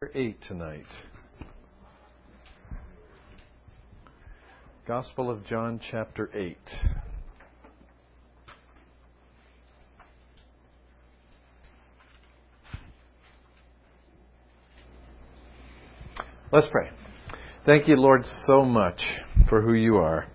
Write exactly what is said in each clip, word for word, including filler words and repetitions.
eight tonight. Gospel of John, chapter eight. Let's pray. Thank you, Lord, so much for who you are.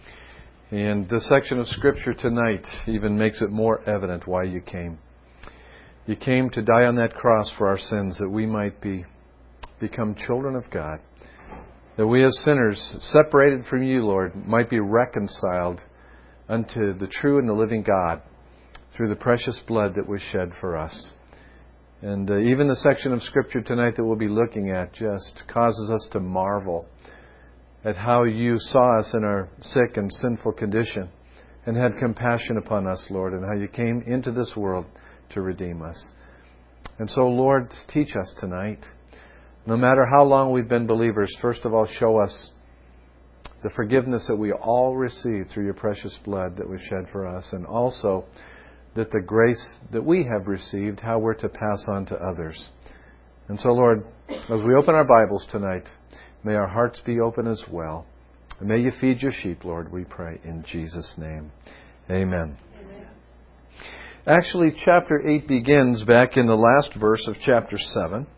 And this section of Scripture tonight even makes it more evident why you came. You came to die on that cross for our sins, that we might be become children of God. That we as sinners, separated from you, Lord, might be reconciled unto the true and the living God through the precious blood that was shed for us. And uh, even the section of Scripture tonight that we'll be looking at just causes us to marvel at how you saw us in our sick and sinful condition and had compassion upon us, Lord, and how you came into this world to redeem us. And so, Lord, teach us tonight. No matter how long we've been believers, first of all, show us the forgiveness that we all received through your precious blood that was shed for us, and also that the grace that we have received, how we're to pass on to others. And so, Lord, as we open our Bibles tonight, may our hearts be open as well. And may you feed your sheep, Lord, we pray in Jesus' name. Amen. Amen. Actually, chapter eight begins back in the last verse of chapter seven.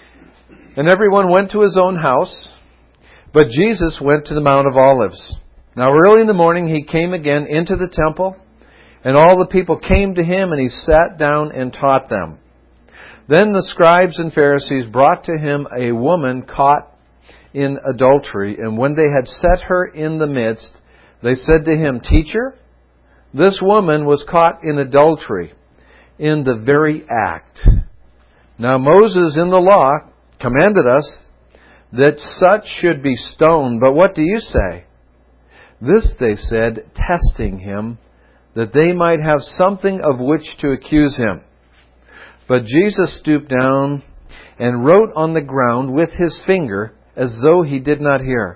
And everyone went to his own house, but Jesus went to the Mount of Olives. Now early in the morning he came again into the temple, and all the people came to him, and he sat down and taught them. Then the scribes and Pharisees brought to him a woman caught in adultery, and when they had set her in the midst, they said to him, "Teacher, this woman was caught in adultery, in the very act. Now Moses in the law commanded us that such should be stoned, but what do you say?" This they said, testing him, that they might have something of which to accuse him. But Jesus stooped down and wrote on the ground with his finger, as though he did not hear.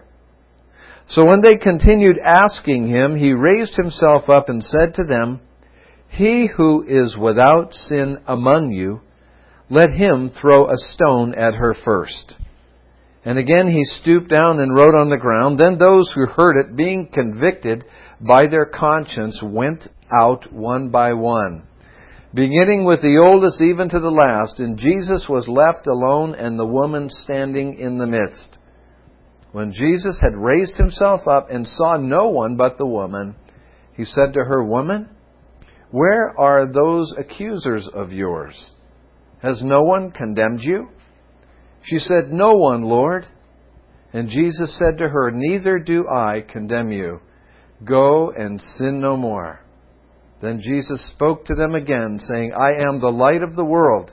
So when they continued asking him, he raised himself up and said to them, "He who is without sin among you, let him throw a stone at her first." And again he stooped down and wrote on the ground. Then those who heard it, being convicted by their conscience, went out one by one, beginning with the oldest even to the last. And Jesus was left alone, and the woman standing in the midst. When Jesus had raised himself up and saw no one but the woman, he said to her, "Woman, where are those accusers of yours? Has no one condemned you?" She said, "No one, Lord." And Jesus said to her, "Neither do I condemn you. Go and sin no more." Then Jesus spoke to them again, saying, "I am the light of the world.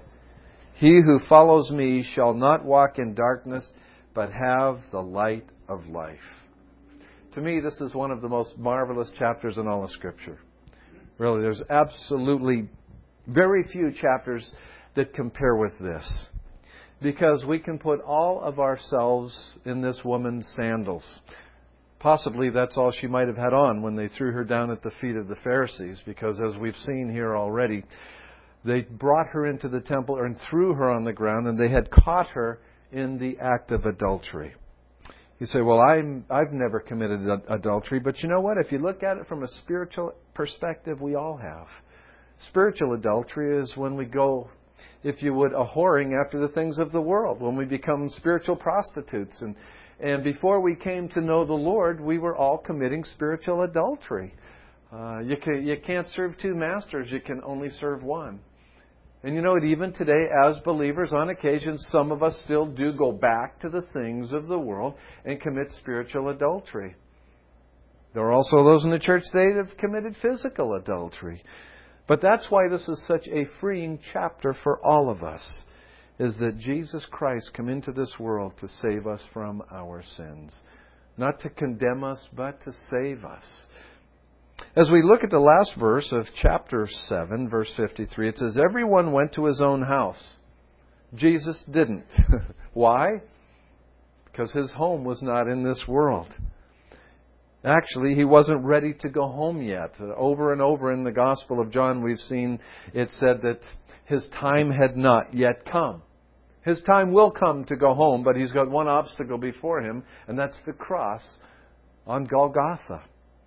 He who follows me shall not walk in darkness, but have the light of life." To me, this is one of the most marvelous chapters in all of Scripture. Really, there's absolutely very few chapters that compare with this, because we can put all of ourselves in this woman's sandals. Possibly that's all she might have had on when they threw her down at the feet of the Pharisees, because as we've seen here already, they brought her into the temple and threw her on the ground, and they had caught her in the act of adultery. You say, "Well, I'm, I've never committed adultery," but you know what? If you look at it from a spiritual perspective, we all have. Spiritual adultery is when we go, if you would, a whoring after the things of the world, when we become spiritual prostitutes. And and before we came to know the Lord, we were all committing spiritual adultery. Uh, you, can, you can't serve two masters. You can only serve one. And you know what? Even today, as believers, on occasion, some of us still do go back to the things of the world and commit spiritual adultery. There are also those in the church today that have committed physical adultery. But that's why this is such a freeing chapter for all of us, is that Jesus Christ came into this world to save us from our sins. Not to condemn us, but to save us. As we look at the last verse of chapter seven, verse fifty-three, it says, "Everyone went to his own house." Jesus didn't. Why? Because his home was not in this world. Actually, he wasn't ready to go home yet. Over and over in the Gospel of John, we've seen it said that his time had not yet come. His time will come to go home, but He's got one obstacle before Him, and that's the cross on Golgotha.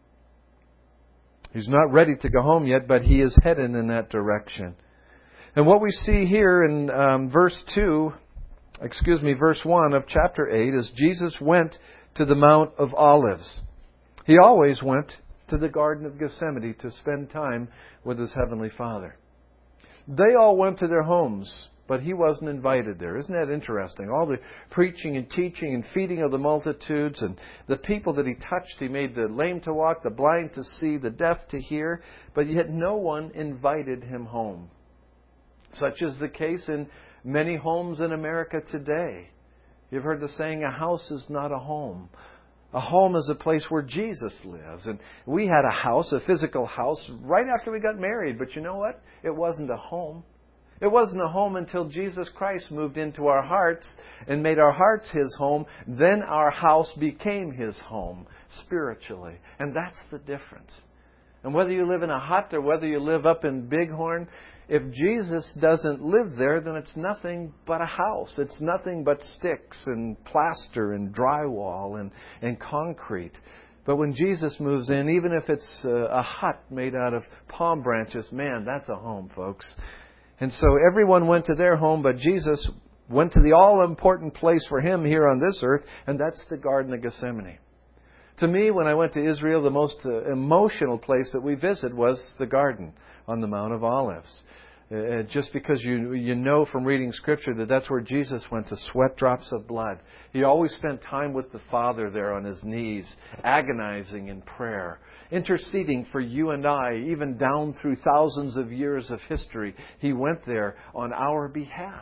He's not ready to go home yet, but He is headed in that direction. And what we see here in um, verse two, excuse me, verse one of chapter eight is Jesus went to the Mount of Olives. He always went to the Garden of Gethsemane to spend time with His Heavenly Father. They all went to their homes, but He wasn't invited there. Isn't that interesting? All the preaching and teaching and feeding of the multitudes and the people that He touched. He made the lame to walk, the blind to see, the deaf to hear, but yet no one invited Him home. Such is the case in many homes in America today. You've heard the saying, a house is not a home. A home is a place where Jesus lives. And we had a house, a physical house, right after we got married. But you know what? It wasn't a home. It wasn't a home until Jesus Christ moved into our hearts and made our hearts His home. Then our house became His home spiritually. And that's the difference. And whether you live in a hut or whether you live up in Bighorn, if Jesus doesn't live there, then it's nothing but a house. It's nothing but sticks and plaster and drywall and, and concrete. But when Jesus moves in, even if it's a, a hut made out of palm branches, man, that's a home, folks. And so everyone went to their home, but Jesus went to the all-important place for Him here on this earth, and that's the Garden of Gethsemane. To me, when I went to Israel, the most uh, emotional place that we visited was the garden on the Mount of Olives. Uh, just because you you know from reading Scripture that that's where Jesus went to sweat drops of blood. He always spent time with the Father there on His knees, agonizing in prayer, interceding for you and I, even down through thousands of years of history. He went there on our behalf.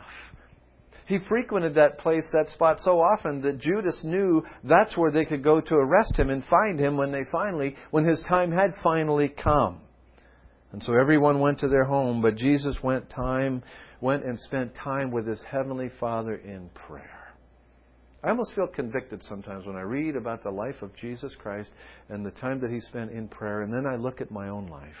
He frequented that place, that spot so often that Judas knew that's where they could go to arrest Him and find Him when they finally, when His time had finally come. And so everyone went to their home, but Jesus went time, went and spent time with His Heavenly Father in prayer. I almost feel convicted sometimes when I read about the life of Jesus Christ and the time that He spent in prayer, and then I look at my own life.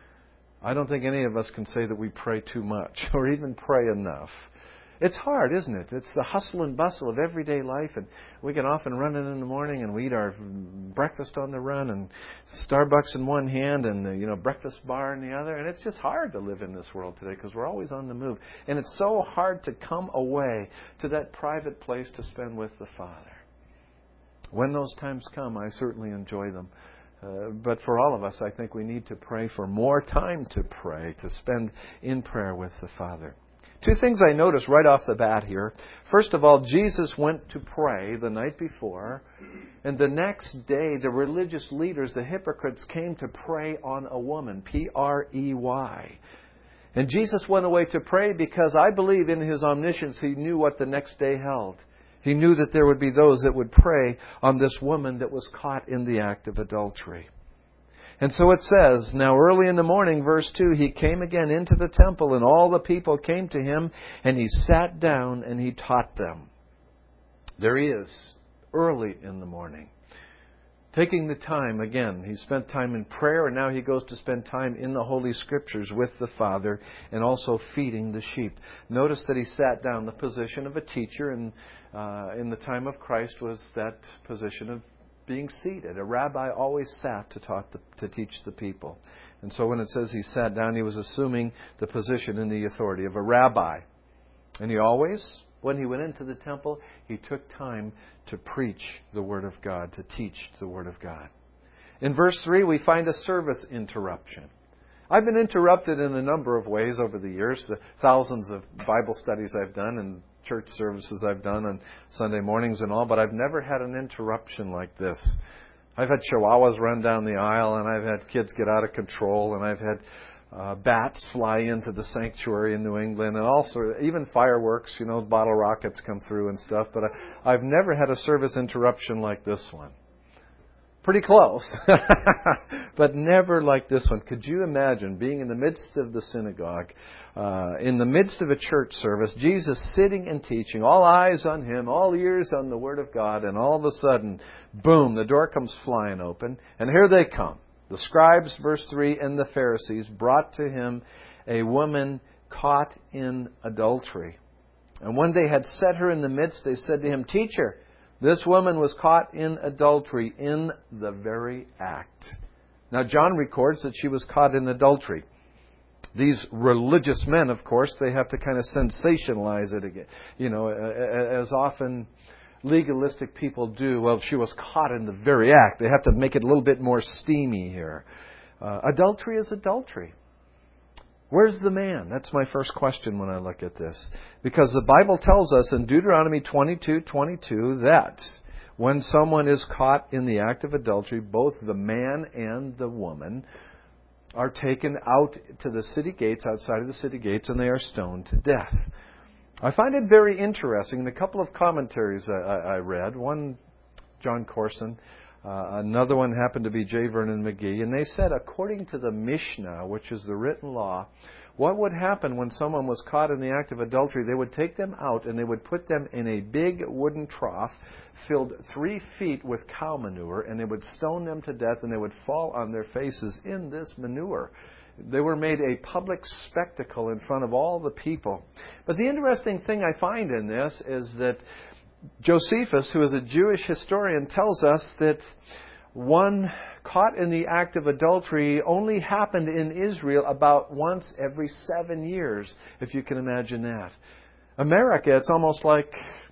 I don't think any of us can say that we pray too much or even pray enough. It's hard, isn't it? It's the hustle and bustle of everyday life, and we can often run in in the morning and we eat our breakfast on the run and Starbucks in one hand and the, you know, breakfast bar in the other, and it's just hard to live in this world today because we're always on the move. And it's so hard to come away to that private place to spend with the Father. When those times come, I certainly enjoy them. Uh, but for all of us, I think we need to pray for more time to pray, to spend in prayer with the Father. Two things I noticed right off the bat here. First of all, Jesus went to pray the night before, and the next day the religious leaders, the hypocrites, came to pray on a woman, P R E Y. And Jesus went away to pray because I believe in His omniscience He knew what the next day held. He knew that there would be those that would pray on this woman that was caught in the act of adultery. And so it says, now early in the morning, verse two, He came again into the temple, and all the people came to Him, and He sat down and He taught them. There He is, early in the morning. Taking the time, again, He spent time in prayer, and now He goes to spend time in the Holy Scriptures with the Father, and also feeding the sheep. Notice that He sat down. The position of a teacher in, uh, in the time of Christ was that position of being seated. A rabbi always sat to talk the, to teach the people. And so when it says He sat down, He was assuming the position and the authority of a rabbi. And He always, when He went into the temple, He took time to preach the Word of God, to teach the Word of God. In verse three, we find a service interruption. I've been interrupted in a number of ways over the years, the thousands of Bible studies I've done and church services I've done on Sunday mornings and all, but I've never had an interruption like this. I've had chihuahuas run down the aisle, and I've had kids get out of control, and I've had uh, bats fly into the sanctuary in New England, and also even fireworks, you know, bottle rockets come through and stuff, but I, I've never had a service interruption like this one. Pretty close, but never like this one. Could you imagine being in the midst of the synagogue, uh, in the midst of a church service, Jesus sitting and teaching, all eyes on Him, all ears on the Word of God, and all of a sudden, boom, the door comes flying open, and here they come. The scribes, verse three, and the Pharisees brought to Him a woman caught in adultery. And when they had set her in the midst, they said to him, Teacher, this woman was caught in adultery in the very act. Now John records that she was caught in adultery. These religious men, of course, they have to kind of sensationalize it again. You know, as often legalistic people do. Well, she was caught in the very act. They have to make it a little bit more steamy here. Uh, adultery is adultery. Where's the man? That's my first question when I look at this. Because the Bible tells us in Deuteronomy twenty-two twenty-two that when someone is caught in the act of adultery, both the man and the woman are taken out to the city gates, outside of the city gates, and they are stoned to death. I find it very interesting. In a couple of commentaries I, I read, one, John Corson, uh, another one happened to be J. Vernon McGee, and they said, according to the Mishnah, which is the written law, what would happen when someone was caught in the act of adultery? They would take them out and they would put them in a big wooden trough filled three feet with cow manure, and they would stone them to death, and they would fall on their faces in this manure. They were made a public spectacle in front of all the people. But the interesting thing I find in this is that Josephus, who is a Jewish historian, tells us that one caught in the act of adultery only happened in Israel about once every seven years, if you can imagine that. America, it's almost like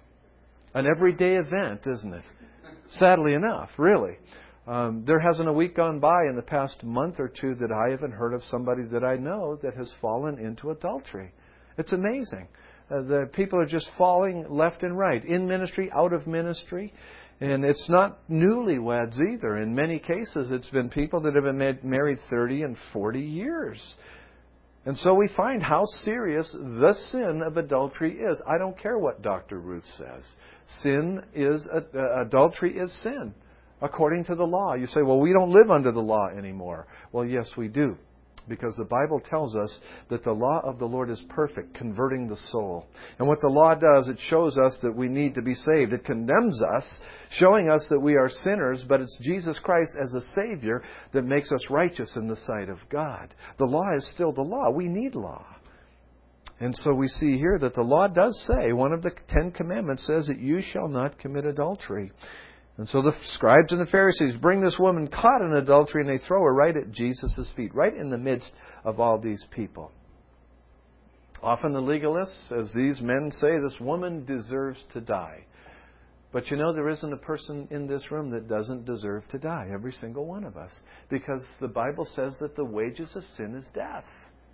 an everyday event, isn't it? Sadly enough, really. Um, there hasn't a week gone by in the past month or two that I haven't heard of somebody that I know that has fallen into adultery. It's amazing. Uh, the people are just falling left and right, in ministry, out of ministry. And it's not newlyweds either. In many cases, it's been people that have been married thirty and forty years. And so we find how serious the sin of adultery is. I don't care what Doctor Ruth says. Sin is, uh, adultery is sin, according to the law. You say, well, we don't live under the law anymore. Well, yes, we do. Because the Bible tells us that the law of the Lord is perfect, converting the soul. And what the law does, it shows us that we need to be saved. It condemns us, showing us that we are sinners, but it's Jesus Christ as a Savior that makes us righteous in the sight of God. The law is still the law. We need law. And so we see here that the law does say, one of the Ten Commandments says that you shall not commit adultery. And so the scribes and the Pharisees bring this woman caught in adultery, and they throw her right at Jesus' feet, right in the midst of all these people. Often the legalists, as these men say, this woman deserves to die. But you know, there isn't a person in this room that doesn't deserve to die, every single one of us. Because the Bible says that the wages of sin is death.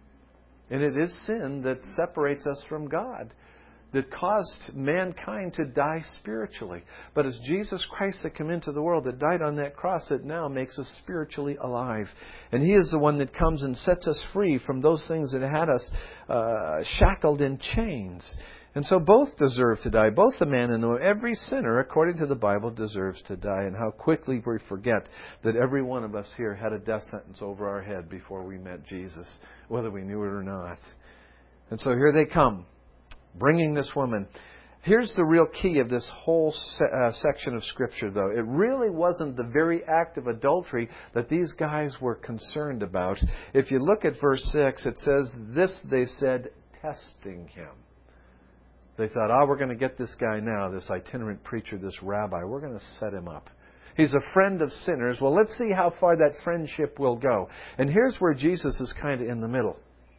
And it is sin that separates us from God, that caused mankind to die spiritually. But it's Jesus Christ that came into the world, that died on that cross, that now makes us spiritually alive. And He is the one that comes and sets us free from those things that had us uh, shackled in chains. And so both deserve to die, both the man and the woman. Every sinner, according to the Bible, deserves to die. And how quickly we forget that every one of us here had a death sentence over our head before we met Jesus, whether we knew it or not. And so here they come, bringing this woman. Here's the real key of this whole se- uh, section of Scripture, though. It really wasn't the very act of adultery that these guys were concerned about. If you look at verse six, it says, this they said, testing him. They thought, oh, we're going to get this guy now, this itinerant preacher, this rabbi. We're going to set him up. He's a friend of sinners. Well, let's see how far that friendship will go. And here's where Jesus is kind of in the middle.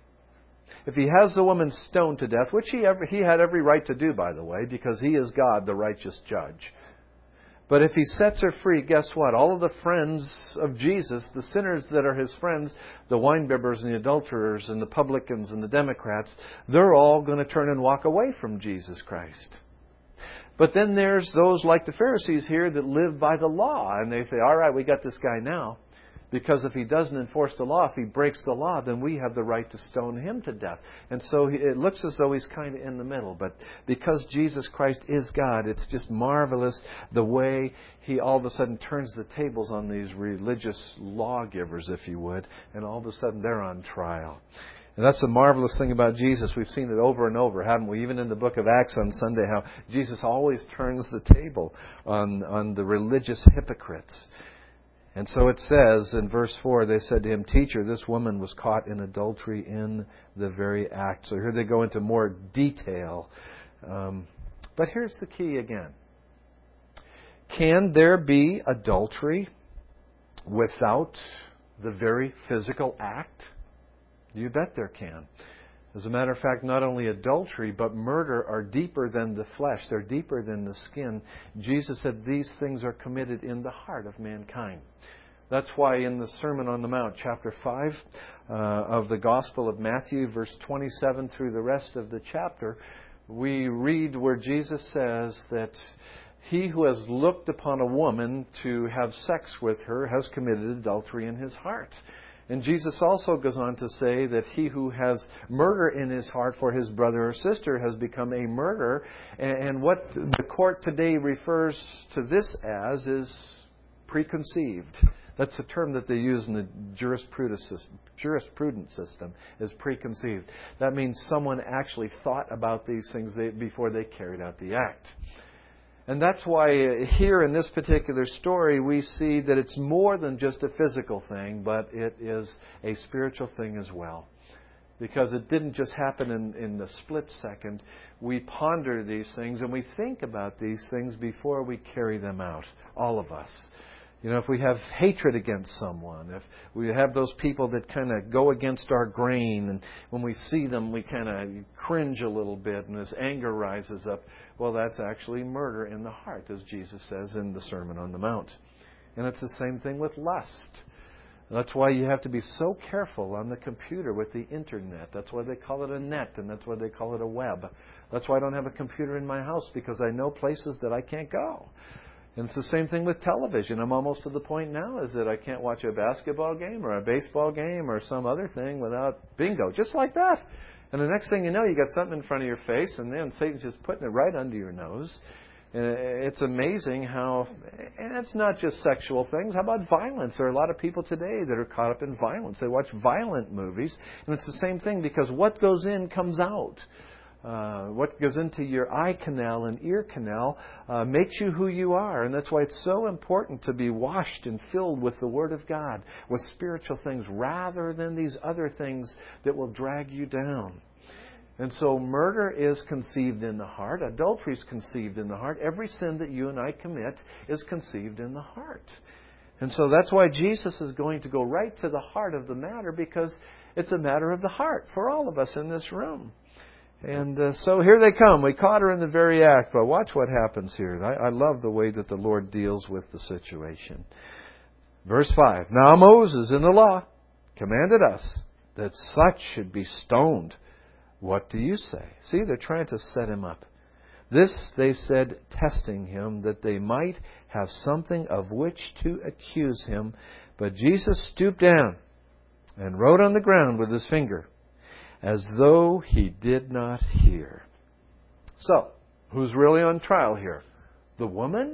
If he has the woman stoned to death, which he ever, he had every right to do, by the way, because he is God, the righteous judge. But if he sets her free, guess what? All of the friends of Jesus, the sinners that are his friends, the winebibbers and the adulterers and the publicans and the Democrats, they're all going to turn and walk away from Jesus Christ. But then there's those like the Pharisees here that live by the law. And they say, all right, we got this guy now. Because if he doesn't enforce the law, if he breaks the law, then we have the right to stone him to death. And so it looks as though he's kind of in the middle. But because Jesus Christ is God, it's just marvelous the way he all of a sudden turns the tables on these religious lawgivers, if you would. And all of a sudden they're on trial. And that's the marvelous thing about Jesus. We've seen it over and over, haven't we? Even in the book of Acts on Sunday, how Jesus always turns the table on, on the religious hypocrites. And so it says in verse four, they said to him, Teacher, this woman was caught in adultery in the very act. So here they go into more detail Um, but here's the key again. Can there be adultery without the very physical act? You bet there can. As a matter of fact, not only adultery, but murder are deeper than the flesh. They're deeper than the skin. Jesus said these things are committed in the heart of mankind. That's why in the Sermon on the Mount, chapter five uh, of the Gospel of Matthew, verse twenty-seven through the rest of the chapter, we read where Jesus says that he who has looked upon a woman to have sex with her has committed adultery in his heart. And Jesus also goes on to say that he who has murder in his heart for his brother or sister has become a murderer. And what the court today refers to this as is preconceived. That's the term that they use in the jurisprudence system, jurisprudence system, is preconceived. That means someone actually thought about these things before they carried out the act. And that's why here in this particular story we see that it's more than just a physical thing, but it is a spiritual thing as well. Because it didn't just happen in, in the split second. We ponder these things and we think about these things before we carry them out, all of us. You know, if we have hatred against someone, if we have those people that kind of go against our grain, and when we see them we kind of cringe a little bit and this anger rises up, well, that's actually murder in the heart, as Jesus says in the Sermon on the Mount. And it's the same thing with lust. That's why you have to be so careful on the computer with the internet. That's why they call it a net, and that's why they call it a web. That's why I don't have a computer in my house, because I know places that I can't go. And it's the same thing with television. I'm almost to the point now is that I can't watch a basketball game or a baseball game or some other thing without bingo, just like that. And the next thing you know, you got something in front of your face, and then Satan's just putting it right under your nose. And it's amazing how, and it's not just sexual things. How about violence? There are a lot of people today that are caught up in violence. They watch violent movies, and it's the same thing, because what goes in comes out. Uh, what goes into your eye canal and ear canal uh, makes you who you are. And that's why it's so important to be washed and filled with the Word of God, with spiritual things, rather than these other things that will drag you down. And so murder is conceived in the heart. Adultery is conceived in the heart. Every sin that you and I commit is conceived in the heart. And so that's why Jesus is going to go right to the heart of the matter, because it's a matter of the heart for all of us in this room. And uh, so here they come. We caught her in the very act. But watch what happens here. I, I love the way that the Lord deals with the situation. Verse five. Now Moses in the law commanded us that such should be stoned. What do you say? See, they're trying to set him up. This they said, testing him, that they might have something of which to accuse him. But Jesus stooped down and wrote on the ground with his finger, as though he did not hear. So, who's really on trial here? The woman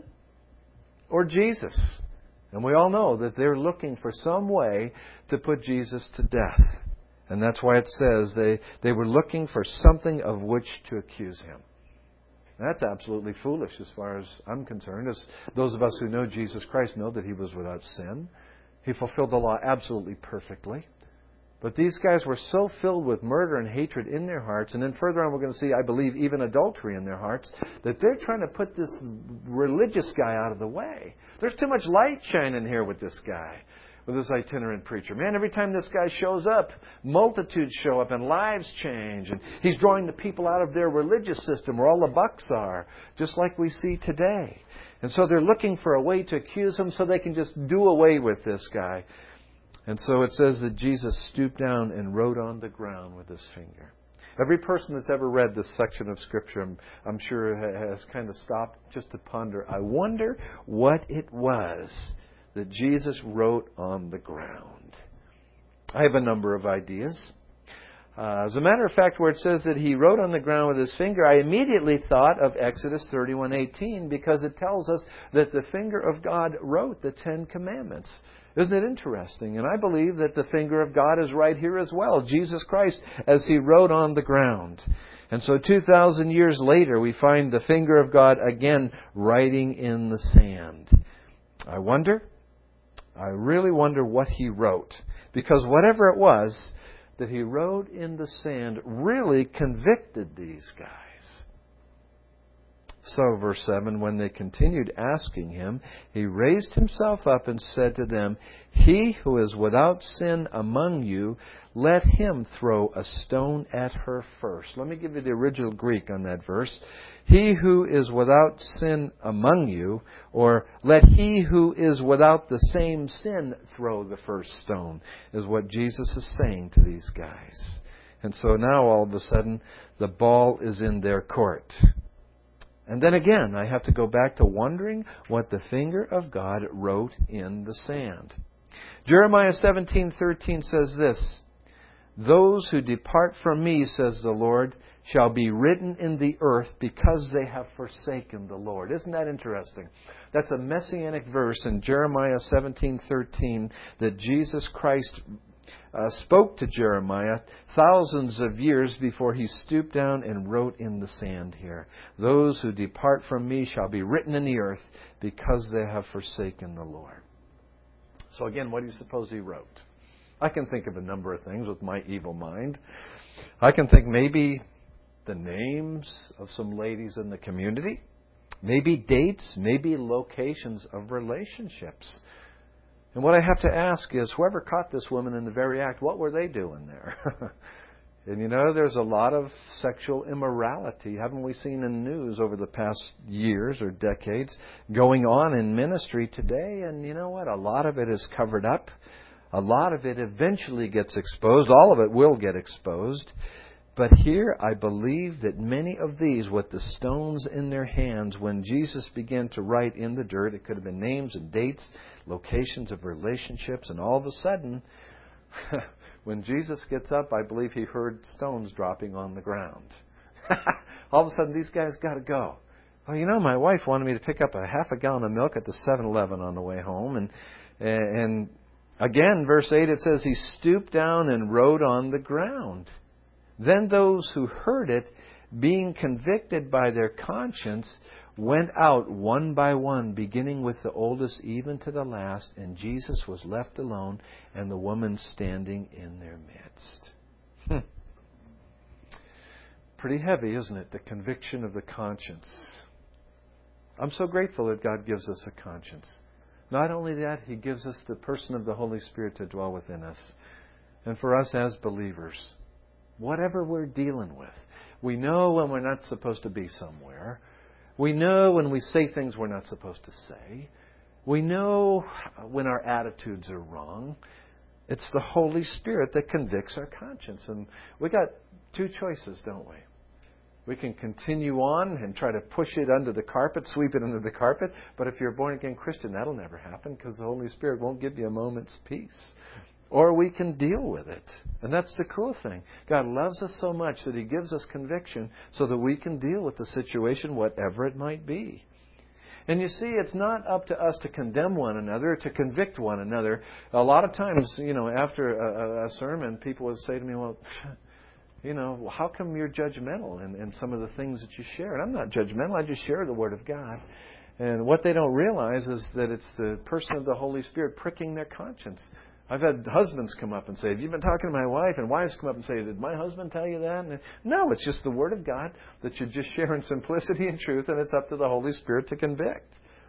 or Jesus? And we all know that they're looking for some way to put Jesus to death. And that's why it says they, they were looking for something of which to accuse him. That's absolutely foolish as far as I'm concerned. As those of us who know Jesus Christ know that he was without sin. He fulfilled the law absolutely perfectly. But these guys were so filled with murder and hatred in their hearts, and then further on we're going to see, I believe, even adultery in their hearts, that they're trying to put this religious guy out of the way. There's too much light shining here with this guy, with this itinerant preacher. Man, every time this guy shows up, multitudes show up and lives change. And he's drawing the people out of their religious system where all the bucks are, just like we see today. And so they're looking for a way to accuse him so they can just do away with this guy. And so it says that Jesus stooped down and wrote on the ground with his finger. Every person that's ever read this section of Scripture, I'm, I'm sure, has kind of stopped just to ponder, I wonder what it was that Jesus wrote on the ground. I have a number of ideas. Uh, as a matter of fact, where it says that he wrote on the ground with his finger, I immediately thought of Exodus thirty-one eighteen, because it tells us that the finger of God wrote the Ten Commandments. Isn't it interesting? And I believe that the finger of God is right here as well. Jesus Christ, as he wrote on the ground. And so two thousand years later, we find the finger of God again writing in the sand. I wonder, I really wonder what he wrote. Because whatever it was that he wrote in the sand really convicted these guys. So, verse seven, when they continued asking him, he raised himself up and said to them, "He who is without sin among you, let him throw a stone at her first." Let me give you the original Greek on that verse. He who is without sin among you, or let he who is without the same sin throw the first stone, is what Jesus is saying to these guys. And so now all of a sudden, the ball is in their court. And then again, I have to go back to wondering what the finger of God wrote in the sand. Jeremiah seventeen thirteen says this, "Those who depart from me, says the Lord, shall be written in the earth because they have forsaken the Lord." Isn't that interesting? That's a messianic verse in Jeremiah seventeen thirteen that Jesus Christ Uh, spoke to Jeremiah thousands of years before he stooped down and wrote in the sand here. "Those who depart from me shall be written in the earth because they have forsaken the Lord." So again, what do you suppose he wrote? I can think of a number of things with my evil mind. I can think maybe the names of some ladies in the community, maybe dates, maybe locations of relationships. And what I have to ask is, whoever caught this woman in the very act, what were they doing there? And you know, there's a lot of sexual immorality, haven't we seen in the news over the past years or decades, going on in ministry today? And you know what? A lot of it is covered up. A lot of it eventually gets exposed. All of it will get exposed. But here I believe that many of these, with the stones in their hands, when Jesus began to write in the dirt, it could have been names and dates, locations of relationships, and all of a sudden, when Jesus gets up, I believe he heard stones dropping on the ground. All of a sudden, these guys got to go. Well, you know, my wife wanted me to pick up a half a gallon of milk at the seven eleven on the way home. And, and again, verse eight, it says, he stooped down and wrote on the ground. Then those who heard it, being convicted by their conscience, went out one by one, beginning with the oldest even to the last, and Jesus was left alone, and the woman standing in their midst. Hmm. Pretty heavy, isn't it? The conviction of the conscience. I'm so grateful that God gives us a conscience. Not only that, He gives us the person of the Holy Spirit to dwell within us. And for us as believers, whatever we're dealing with, we know when we're not supposed to be somewhere. We know when we say things we're not supposed to say. We know when our attitudes are wrong. It's the Holy Spirit that convicts our conscience. And we got two choices, don't we? We can continue on and try to push it under the carpet, sweep it under the carpet. But if you're a born-again Christian, that'll never happen because the Holy Spirit won't give you a moment's peace. Or we can deal with it. And that's the cool thing. God loves us so much that He gives us conviction so that we can deal with the situation, whatever it might be. And you see, it's not up to us to condemn one another, to convict one another. A lot of times, you know, after a, a sermon, people would say to me, well, you know, how come you're judgmental in, in some of the things that you share? And I'm not judgmental. I just share the Word of God. And what they don't realize is that it's the person of the Holy Spirit pricking their conscience. I've had husbands come up and say, have you been talking to my wife? And wives come up and say, did my husband tell you that? And no, it's just the Word of God that you just share in simplicity and truth, and it's up to the Holy Spirit to convict.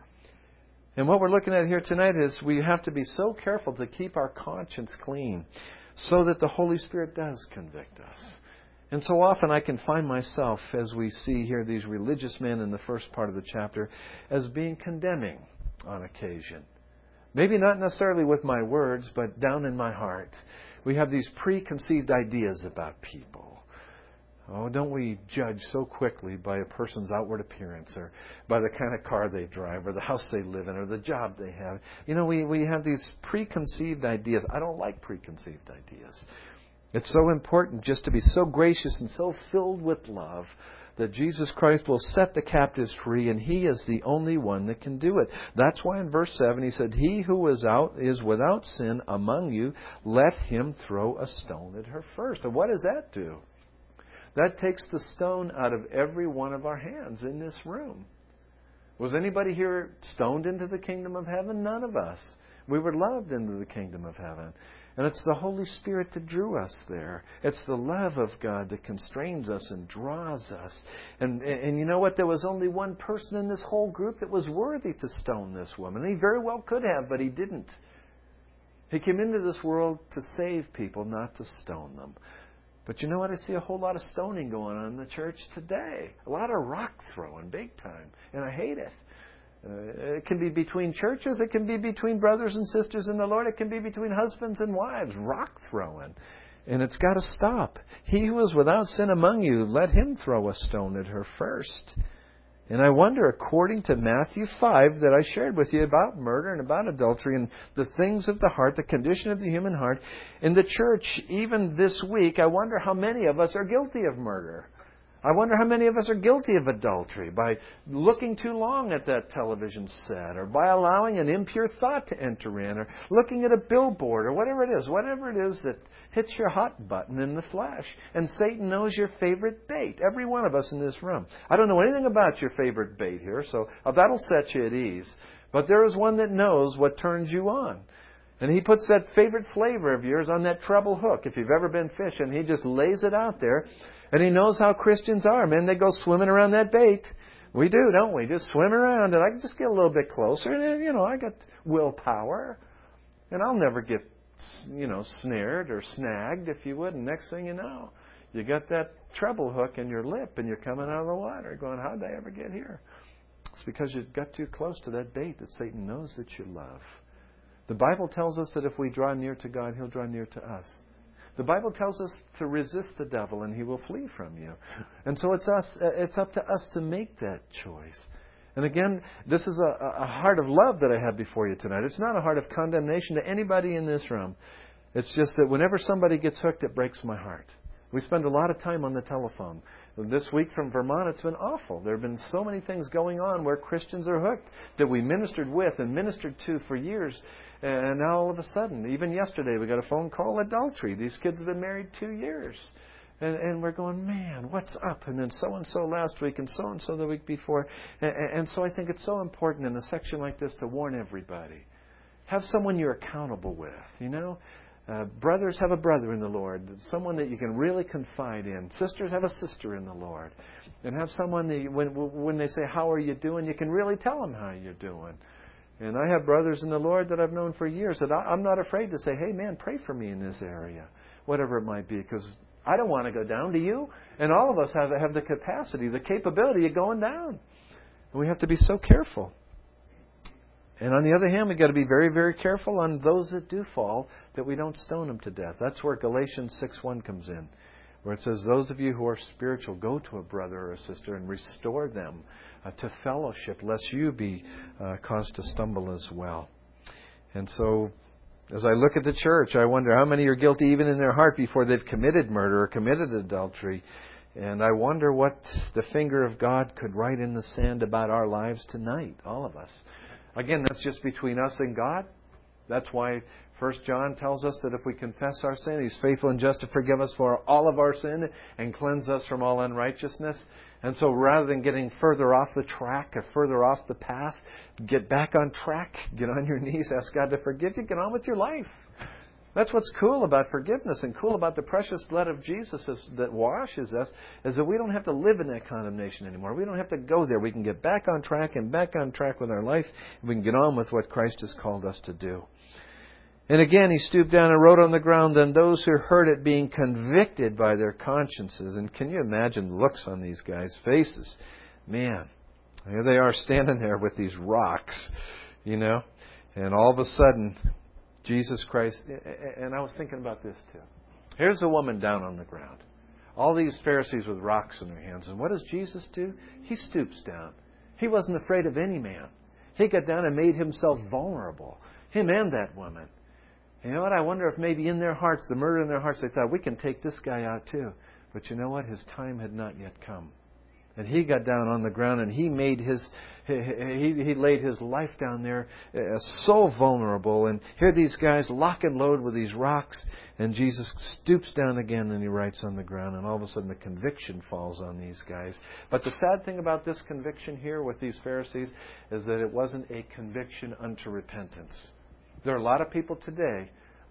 And what we're looking at here tonight is we have to be so careful to keep our conscience clean so that the Holy Spirit does convict us. And so often I can find myself, as we see here these religious men in the first part of the chapter, as being condemning on occasion. Maybe not necessarily with my words, but down in my heart. We have these preconceived ideas about people. Oh, don't we judge so quickly by a person's outward appearance or by the kind of car they drive or the house they live in or the job they have? You know, we, we have these preconceived ideas. I don't like preconceived ideas. It's so important just to be so gracious and so filled with love that Jesus Christ will set the captives free, and He is the only one that can do it. That's why in verse seven He said, he who is out is without sin among you, let him throw a stone at her first. And what does that do? That takes the stone out of every one of our hands in this room. Was anybody here stoned into the kingdom of heaven? None of us. We were loved into the kingdom of heaven. And it's the Holy Spirit that drew us there. It's the love of God that constrains us and draws us. And, and, and you know what? There was only one person in this whole group that was worthy to stone this woman. And he very well could have, but he didn't. He came into this world to save people, not to stone them. But you know what? I see a whole lot of stoning going on in the church today. A lot of rock throwing, big time. And I hate it. Uh, it can be between churches. It can be between brothers and sisters in the Lord. It can be between husbands and wives. Rock throwing. And it's got to stop. He who is without sin among you, let him throw a stone at her first. And I wonder, according to Matthew five that I shared with you about murder and about adultery and the things of the heart, the condition of the human heart, in the church, even this week, I wonder how many of us are guilty of murder. I wonder how many of us are guilty of adultery by looking too long at that television set, or by allowing an impure thought to enter in, or looking at a billboard, or whatever it is, whatever it is that hits your hot button in the flesh. And Satan knows your favorite bait, every one of us in this room. I don't know anything about your favorite bait here, so that'll set you at ease. But there is one that knows what turns you on. And he puts that favorite flavor of yours on that treble hook, if you've ever been fishing. He just lays it out there. And he knows how Christians are. Man, they go swimming around that bait. We do, don't we? Just swim around. And I can just get a little bit closer. And, you know, I got willpower. And I'll never get, you know, snared or snagged, if you would. And next thing you know, you got that treble hook in your lip and you're coming out of the water going, how did I ever get here? It's because you got too close to that bait that Satan knows that you love. The Bible tells us that if we draw near to God, He'll draw near to us. The Bible tells us to resist the devil and he will flee from you. And so it's us. It's up to us to make that choice. And again, this is a, a heart of love that I have before you tonight. It's not a heart of condemnation to anybody in this room. It's just that whenever somebody gets hooked, it breaks my heart. We spend a lot of time on the telephone. This week from Vermont, it's been awful. There have been so many things going on where Christians are hooked that we ministered with and ministered to for years. And now all of a sudden, even yesterday, we got a phone call, adultery. These kids have been married two years. And, and we're going, man, what's up? And then so-and-so last week and so-and-so the week before. And, and so I think it's so important in a section like this to warn everybody. Have someone you're accountable with, you know. Uh, brothers, have a brother in the Lord. Someone that you can really confide in. Sisters, have a sister in the Lord. And have someone that you, when, when they say, how are you doing, you can really tell them how you're doing. And I have brothers in the Lord that I've known for years that I, I'm not afraid to say, hey, man, pray for me in this area, whatever it might be, because I don't want to go down to you. And all of us have, have the capacity, the capability of going down. And we have to be so careful. And on the other hand, we've got to be very, very careful on those that do fall, that we don't stone them to death. That's where Galatians six one comes in, where it says, those of you who are spiritual, go to a brother or a sister and restore them uh, to fellowship, lest you be uh, caused to stumble as well. And so, as I look at the church, I wonder how many are guilty even in their heart before they've committed murder or committed adultery. And I wonder what the finger of God could write in the sand about our lives tonight, all of us. Again, that's just between us and God. That's why First John tells us that if we confess our sin, He's faithful and just to forgive us for all of our sin and cleanse us from all unrighteousness. And so rather than getting further off the track or further off the path, get back on track, get on your knees, ask God to forgive you, get on with your life. That's what's cool about forgiveness and cool about the precious blood of Jesus that washes us, is that we don't have to live in that condemnation anymore. We don't have to go there. We can get back on track and back on track with our life, and we can get on with what Christ has called us to do. And again, he stooped down and wrote on the ground, then those who heard it being convicted by their consciences. And can you imagine the looks on these guys' faces? Man, here they are standing there with these rocks, you know, and all of a sudden, Jesus Christ, and I was thinking about this too. Here's a woman down on the ground. All these Pharisees with rocks in their hands. And what does Jesus do? He stoops down. He wasn't afraid of any man. He got down and made himself vulnerable. Him and that woman. You know what? I wonder if maybe in their hearts, the murder in their hearts, they thought, we can take this guy out too. But you know what? His time had not yet come. And he got down on the ground and he made his, he, he, he laid his life down there, uh, so vulnerable. And here these guys lock and load with these rocks. And Jesus stoops down again and he writes on the ground. And all of a sudden the conviction falls on these guys. But the sad thing about this conviction here with these Pharisees is that it wasn't a conviction unto repentance. There are a lot of people today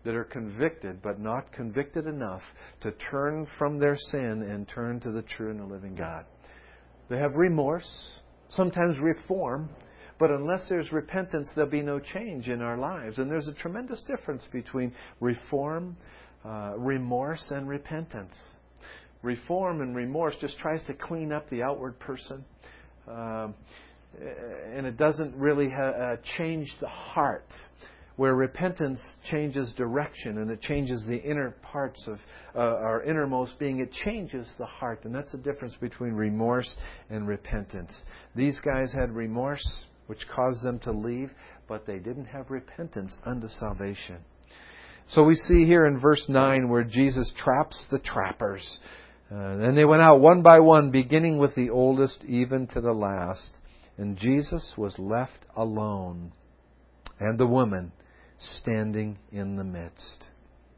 that are convicted, but not convicted enough to turn from their sin and turn to the true and the living God. They have remorse, sometimes reform, but unless there's repentance, there'll be no change in our lives. And there's a tremendous difference between reform, uh, remorse, and repentance. Reform and remorse just tries to clean up the outward person. Uh, and it doesn't really ha- uh, change the heart. Where repentance changes direction and it changes the inner parts of uh, our innermost being. It changes the heart. And that's the difference between remorse and repentance. These guys had remorse, which caused them to leave, but they didn't have repentance unto salvation. So we see here in verse nine where Jesus traps the trappers. Uh, and they went out one by one, beginning with the oldest even to the last. And Jesus was left alone, and the woman standing in the midst.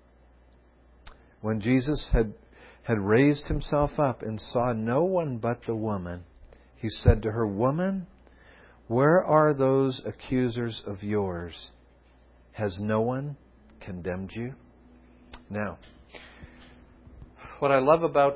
When Jesus had, had raised himself up and saw no one but the woman, he said to her, "Woman, where are those accusers of yours? Has no one condemned you?" Now, what I love about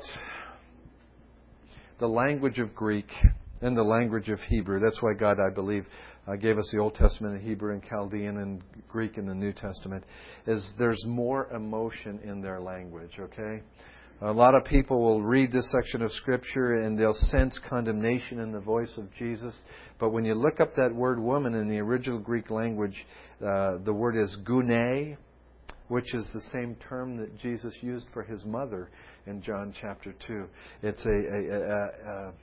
the language of Greek and the language of Hebrew, that's why God, I believe, uh, gave us the Old Testament in Hebrew and Chaldean and Greek in the New Testament, is there's more emotion in their language, okay? A lot of people will read this section of Scripture and they'll sense condemnation in the voice of Jesus. But when you look up that word woman in the original Greek language, uh, the word is gune, which is the same term that Jesus used for his mother in John chapter two. It's a, a, a, a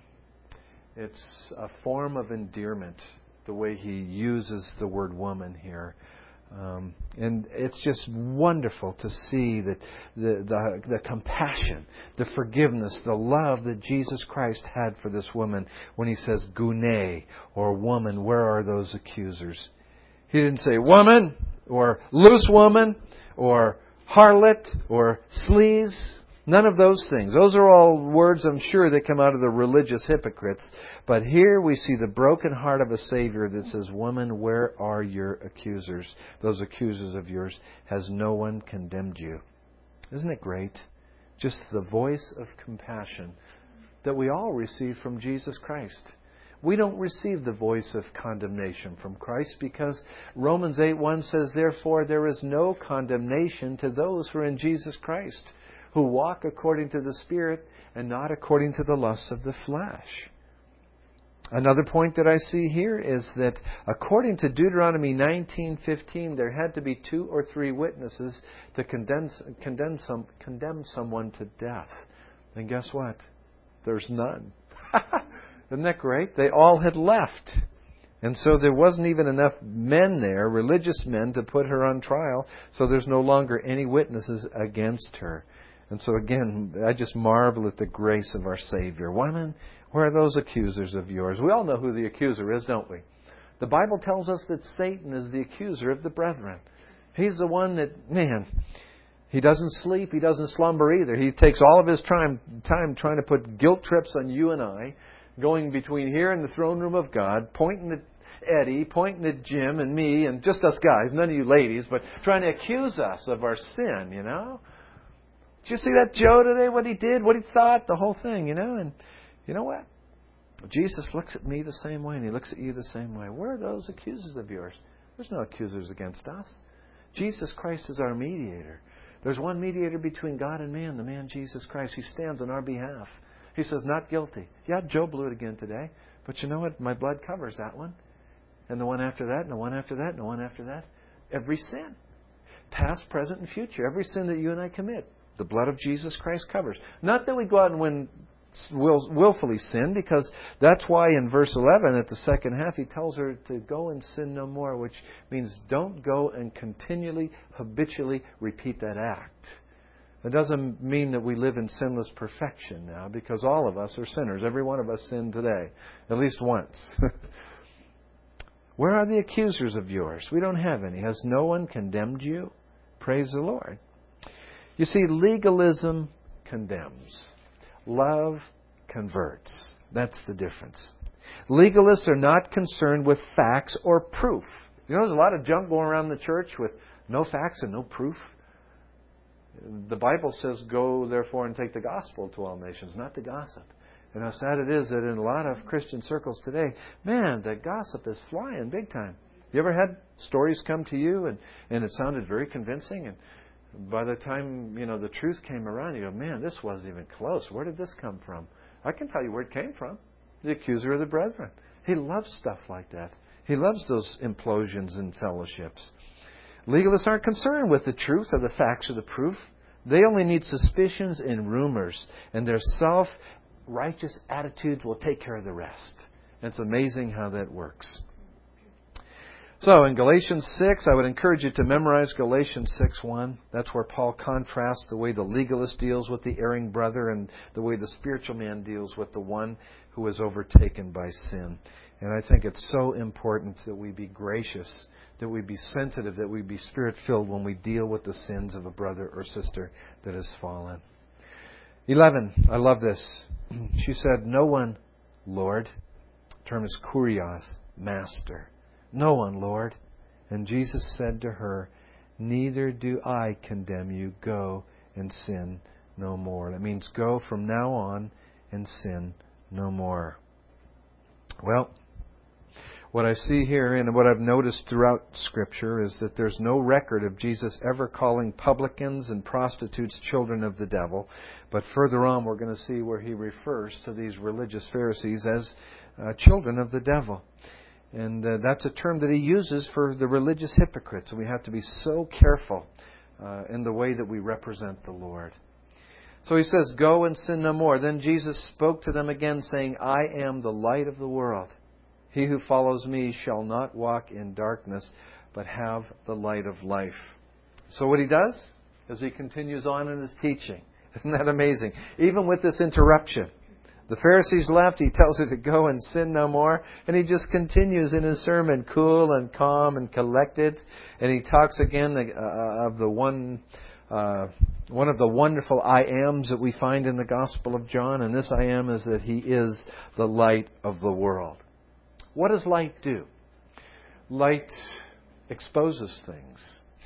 it's a form of endearment, the way he uses the word woman here. Um, and it's just wonderful to see that the, the the compassion, the forgiveness, the love that Jesus Christ had for this woman when he says, "Gune," or "Woman, where are those accusers?" He didn't say "woman," or "loose woman," or "harlot," or "sleaze." None of those things. Those are all words, I'm sure, that come out of the religious hypocrites. But here we see the broken heart of a Savior that says, "Woman, where are your accusers? Those accusers of yours. Has no one condemned you?" Isn't it great? Just the voice of compassion that we all receive from Jesus Christ. We don't receive the voice of condemnation from Christ because Romans eight one says, "Therefore there is no condemnation to those who are in Jesus Christ, who walk according to the Spirit and not according to the lusts of the flesh." Another point that I see here is that according to Deuteronomy nineteen fifteen, there had to be two or three witnesses to condemn, condemn, some, condemn someone to death. And guess what? There's none. Isn't that great? They all had left. And so there wasn't even enough men there, religious men, to put her on trial. So there's no longer any witnesses against her. And so again, I just marvel at the grace of our Savior. Woman, where are those accusers of yours? We all know who the accuser is, don't we? The Bible tells us that Satan is the accuser of the brethren. He's the one that, man, he doesn't sleep, he doesn't slumber either. He takes all of his time, time trying to put guilt trips on you and I, going between here and the throne room of God, pointing at Eddie, pointing at Jim and me, and just us guys, none of you ladies, but trying to accuse us of our sin, you know? Did you see that Joe today, what he did, what he thought, the whole thing, you know? And you know what? Jesus looks at me the same way, and he looks at you the same way. Where are those accusers of yours? There's no accusers against us. Jesus Christ is our mediator. There's one mediator between God and man, the man Jesus Christ. He stands on our behalf. He says, "Not guilty." Yeah, Joe blew it again today. But you know what? My blood covers that one. And the one after that, and the one after that, and the one after that. Every sin. Past, present, and future. Every sin that you and I commit, the blood of Jesus Christ covers. Not that we go out and win, will, willfully sin, because that's why in verse eleven, at the second half, he tells her to go and sin no more, which means don't go and continually, habitually repeat that act. It doesn't mean that we live in sinless perfection now, because all of us are sinners. Every one of us sinned today, at least once. Where are the accusers of yours? We don't have any. Has no one condemned you? Praise the Lord. You see, legalism condemns. Love converts. That's the difference. Legalists are not concerned with facts or proof. You know, there's a lot of junk going around the church with no facts and no proof. The Bible says, go therefore and take the gospel to all nations, not to gossip. And how sad it is that in a lot of Christian circles today, man, the gossip is flying big time. You ever had stories come to you and, and it sounded very convincing, and by the time, you know, the truth came around, you go, man, this wasn't even close. Where did this come from? I can tell you where it came from. The accuser of the brethren. He loves stuff like that. He loves those implosions in fellowships. Legalists aren't concerned with the truth or the facts or the proof. They only need suspicions and rumors, and their self-righteous attitudes will take care of the rest. And it's amazing how that works. So in Galatians six, I would encourage you to memorize Galatians six one. That's where Paul contrasts the way the legalist deals with the erring brother and the way the spiritual man deals with the one who is overtaken by sin. And I think it's so important that we be gracious, that we be sensitive, that we be Spirit-filled when we deal with the sins of a brother or sister that has fallen. eleven. I love this. She said, no one, Lord. The term is kurios, master. No one, Lord. And Jesus said to her, neither do I condemn you. Go and sin no more. That means go from now on and sin no more. Well, what I see here and what I've noticed throughout Scripture is that there's no record of Jesus ever calling publicans and prostitutes children of the devil. But further on, we're going to see where he refers to these religious Pharisees as uh, children of the devil. And uh, that's a term that he uses for the religious hypocrites. And we have to be so careful uh, in the way that we represent the Lord. So he says, go and sin no more. Then Jesus spoke to them again, saying, I am the light of the world. He who follows me shall not walk in darkness, but have the light of life. So what he does is he continues on in his teaching. Isn't that amazing? Even with this interruption. The Pharisees left. He tells her to go and sin no more. And he just continues in his sermon, cool and calm and collected. And he talks again uh, of the one, uh, one of the wonderful I ams that we find in the Gospel of John. And this I am is that he is the light of the world. What does light do? Light exposes things.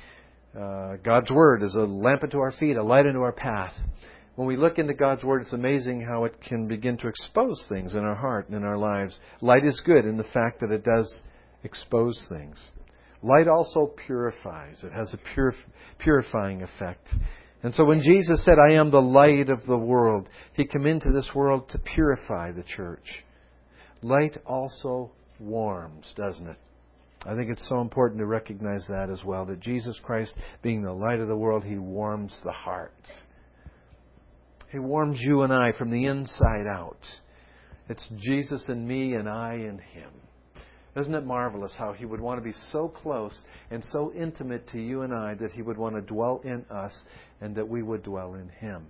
Uh, God's Word is a lamp unto our feet, a light unto our path. When we look into God's Word, it's amazing how it can begin to expose things in our heart and in our lives. Light is good in the fact that it does expose things. Light also purifies. It has a purif- purifying effect. And so when Jesus said, I am the light of the world, He came into this world to purify the church. Light also warms, doesn't it? I think it's so important to recognize that as well, that Jesus Christ, being the light of the world, He warms the heart. He warms you and I from the inside out. It's Jesus and me and I and Him. Isn't it marvelous how He would want to be so close and so intimate to you and I that He would want to dwell in us and that we would dwell in Him?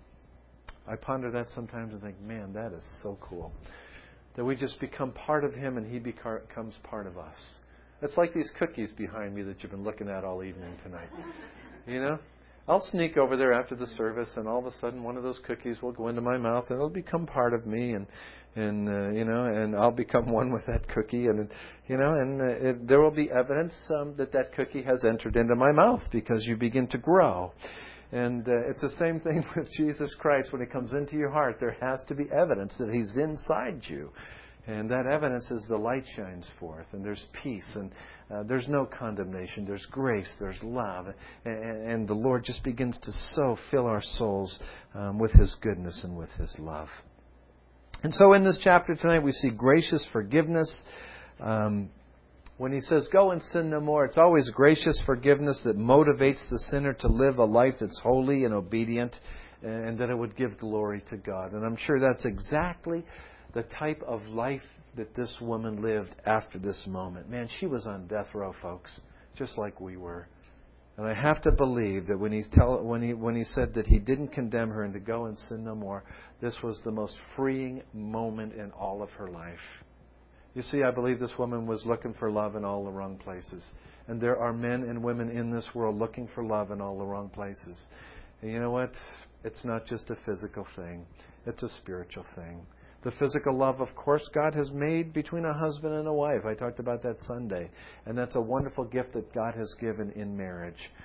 I ponder that sometimes and think, man, that is so cool. That we just become part of Him and He becomes part of us. It's like these cookies behind me that you've been looking at all evening tonight. You know? I'll sneak over there after the service and all of a sudden one of those cookies will go into my mouth and it'll become part of me and, and uh, you know, and I'll become one with that cookie and, you know, and uh, it, there will be evidence um, that that cookie has entered into my mouth because you begin to grow. And uh, it's the same thing with Jesus Christ. When He comes into your heart, there has to be evidence that He's inside you. And that evidence is the light shines forth. And there's peace. And uh, there's no condemnation. There's grace. There's love. And, and the Lord just begins to so fill our souls um, with His goodness and with His love. And so in this chapter tonight, we see gracious forgiveness. Um When He says, go and sin no more, it's always gracious forgiveness that motivates the sinner to live a life that's holy and obedient and that it would give glory to God. And I'm sure that's exactly the type of life that this woman lived after this moment. Man, she was on death row, folks, just like we were. And I have to believe that when he tell when he when he said that He didn't condemn her and to go and sin no more, this was the most freeing moment in all of her life. You see, I believe this woman was looking for love in all the wrong places. And there are men and women in this world looking for love in all the wrong places. And you know what? It's not just a physical thing. It's a spiritual thing. The physical love, of course, God has made between a husband and a wife. I talked about that Sunday. And that's a wonderful gift that God has given in marriage.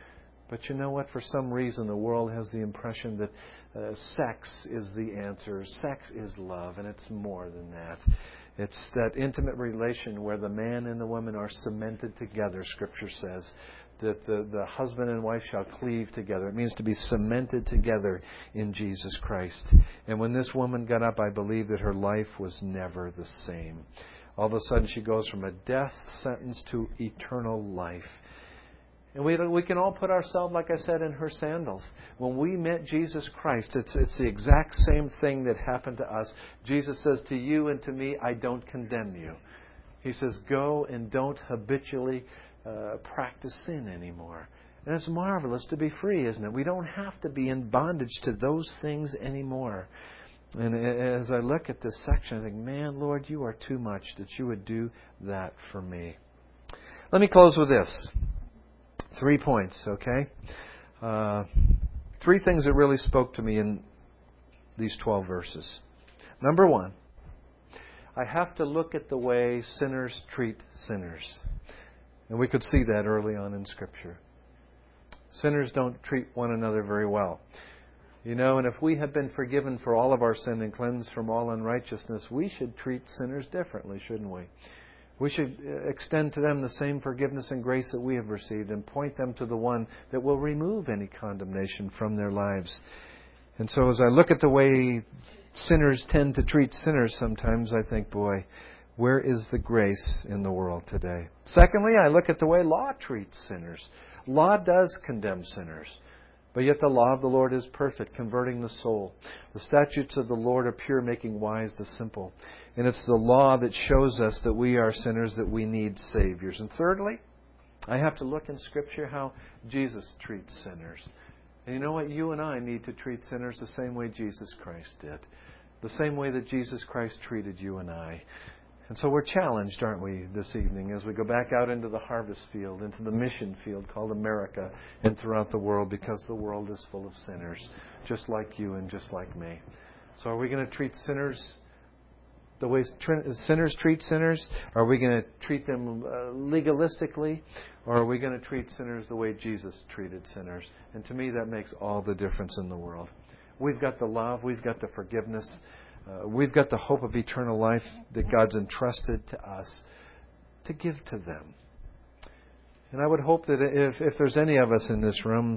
But you know what? For some reason, the world has the impression that uh, sex is the answer. Sex is love, and it's more than that. It's that intimate relation where the man and the woman are cemented together, Scripture says. That the, the husband and wife shall cleave together. It means to be cemented together in Jesus Christ. And when this woman got up, I believe that her life was never the same. All of a sudden she goes from a death sentence to eternal life. And we we can all put ourselves, like I said, in her sandals. When we met Jesus Christ, it's, it's the exact same thing that happened to us. Jesus says, to you and to me, I don't condemn you. He says, go and don't habitually Uh, practice sin anymore. And it's marvelous to be free, isn't it? We don't have to be in bondage to those things anymore. And as I look at this section, I think, man, Lord, you are too much that you would do that for me. Let me close with this. Three points, okay? Uh, three things that really spoke to me in these twelve verses. Number one, I have to look at the way sinners treat sinners. And we could see that early on in Scripture. Sinners don't treat one another very well. You know, and if we have been forgiven for all of our sin and cleansed from all unrighteousness, we should treat sinners differently, shouldn't we? We should extend to them the same forgiveness and grace that we have received and point them to the one that will remove any condemnation from their lives. And so as I look at the way sinners tend to treat sinners sometimes, I think, boy, where is the grace in the world today? Secondly, I look at the way law treats sinners. Law does condemn sinners, but yet the law of the Lord is perfect, converting the soul. The statutes of the Lord are pure, making wise the simple. And it's the law that shows us that we are sinners, that we need Saviors. And thirdly, I have to look in Scripture how Jesus treats sinners. And you know what? You and I need to treat sinners the same way Jesus Christ did. The same way that Jesus Christ treated you and I. And so we're challenged, aren't we, this evening as we go back out into the harvest field, into the mission field called America and throughout the world, because the world is full of sinners, just like you and just like me. So are we going to treat sinners the way sinners treat sinners? Are we going to treat them uh, legalistically? Or are we going to treat sinners the way Jesus treated sinners? And to me, that makes all the difference in the world. We've got the love. We've got the forgiveness. Uh, we've got the hope of eternal life that God's entrusted to us to give to them. And I would hope that if, if there's any of us in this room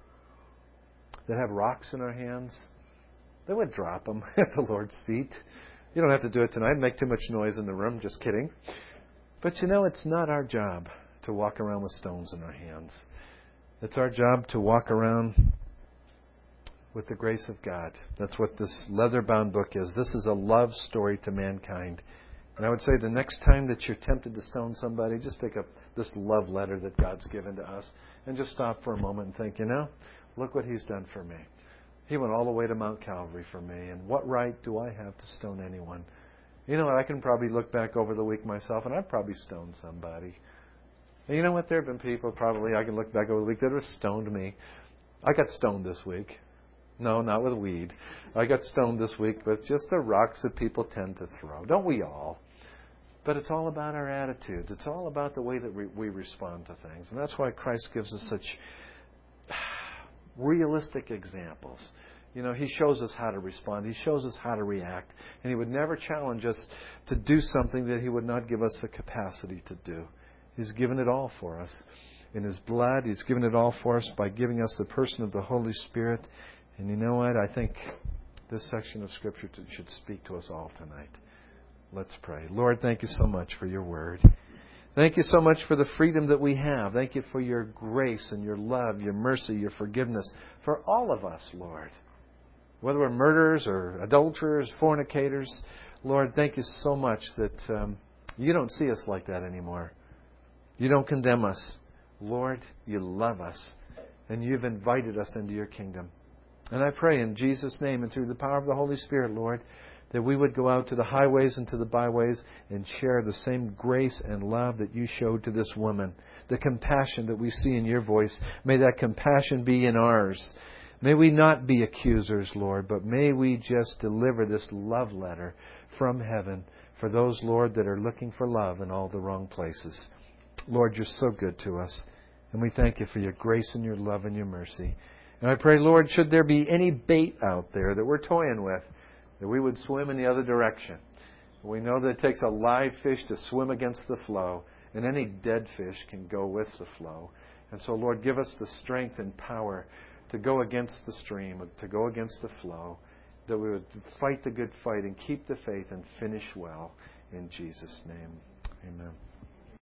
that have rocks in our hands, they would drop them at the Lord's feet. You don't have to do it tonight. Make too much noise in the room. Just kidding. But you know, it's not our job to walk around with stones in our hands. It's our job to walk around with the grace of God. That's what this leather-bound book is. This is a love story to mankind. And I would say the next time that you're tempted to stone somebody, just pick up this love letter that God's given to us and just stop for a moment and think, you know, look what He's done for me. He went all the way to Mount Calvary for me. And what right do I have to stone anyone? You know, I can probably look back over the week myself, and I've probably stoned somebody. And you know what? There have been people probably, I can look back over the week, that have stoned me. I got stoned this week. No, not with weed. I got stoned this week with just the rocks that people tend to throw. Don't we all? But it's all about our attitudes. It's all about the way that we, we respond to things. And that's why Christ gives us such realistic examples. You know, He shows us how to respond. He shows us how to react. And He would never challenge us to do something that He would not give us the capacity to do. He's given it all for us. In His blood, He's given it all for us by giving us the person of the Holy Spirit. And you know what? I think this section of Scripture should speak to us all tonight. Let's pray. Lord, thank you so much for your word. Thank you so much for the freedom that we have. Thank you for your grace and your love, your mercy, your forgiveness for all of us, Lord. Whether we're murderers or adulterers, fornicators, Lord, thank you so much that um, you don't see us like that anymore. You don't condemn us. Lord, you love us, and you've invited us into your kingdom. And I pray in Jesus' name and through the power of the Holy Spirit, Lord, that we would go out to the highways and to the byways and share the same grace and love that you showed to this woman. The compassion that we see in your voice, may that compassion be in ours. May we not be accusers, Lord, but may we just deliver this love letter from heaven for those, Lord, that are looking for love in all the wrong places. Lord, you're so good to us. And we thank you for your grace and your love and your mercy. And I pray, Lord, should there be any bait out there that we're toying with, that we would swim in the other direction. We know that it takes a live fish to swim against the flow, and any dead fish can go with the flow. And so, Lord, give us the strength and power to go against the stream, to go against the flow, that we would fight the good fight and keep the faith and finish well. In Jesus' name, amen.